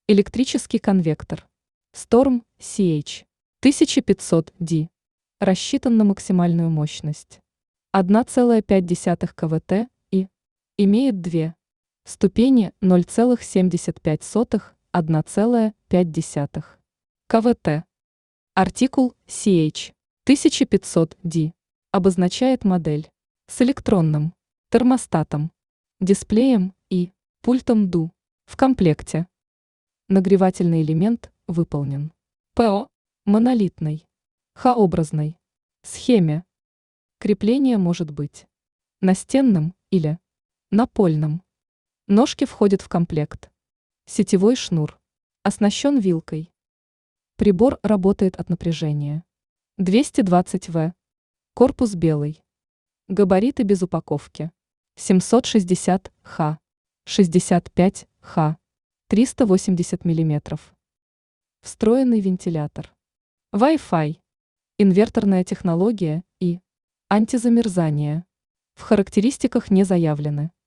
Электрический конвектор. Storm CH 1500D. Рассчитан на максимальную мощность 1,5 КВТ и имеет две ступени 0,75 1,5 КВТ. Артикул CH 1500D обозначает модель с электронным термостатом, дисплеем и пультом DO в комплекте. Нагревательный элемент выполнен по монолитной Х-образной схеме. Крепление может быть настенным или напольным. Ножки входят в комплект. Сетевой шнур оснащен вилкой. Прибор работает от напряжения 220 В. Корпус белый. Габариты без упаковки 760 Х, 65 Х, 380 мм. Встроенный вентилятор. Wi-Fi. Инверторная технология и антизамерзание в характеристиках не заявлены.